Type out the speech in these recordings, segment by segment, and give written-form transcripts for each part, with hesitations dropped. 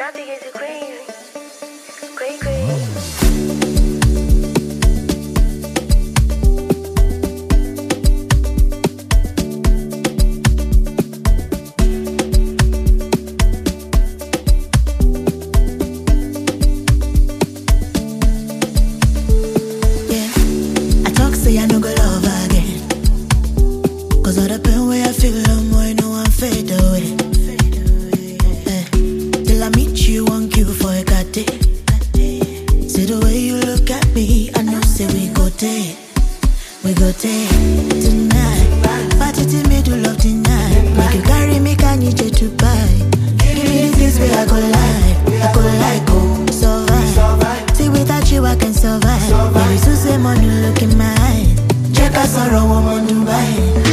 Start to get too crazy. Crazy. Say I no go love again, cause all the pain where I feel no more, no one fade away. Till I meet you, won't queue for a cat. See the way you look at me, I know say we go day tonight. Party to me to love tonight. Make you carry me, can you to buy? Give me the things where I go like, oh, survive. See without you I can survive. Baby, so say money look in my eyes. Check us out, woman, Dubai.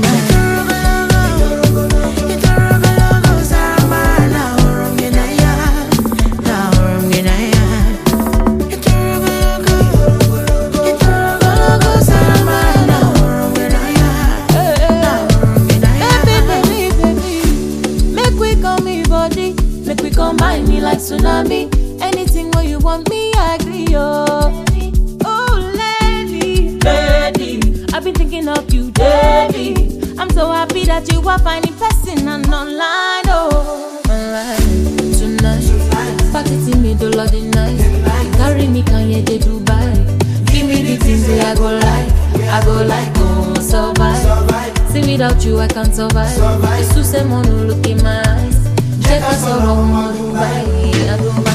Make we combine me like tsunami. Anything where you want me, I agree, oh. Oh, lady, I've been thinking of you daily. I'm so happy that you are finding person and online, oh. Online, tonight, packing me the Lord in night. Carry me, can you to Dubai? Give me the things that I go like, oh, survive. See, without you, I can't survive. It's to say, mono, look in my eyes. Check us out, Dubai.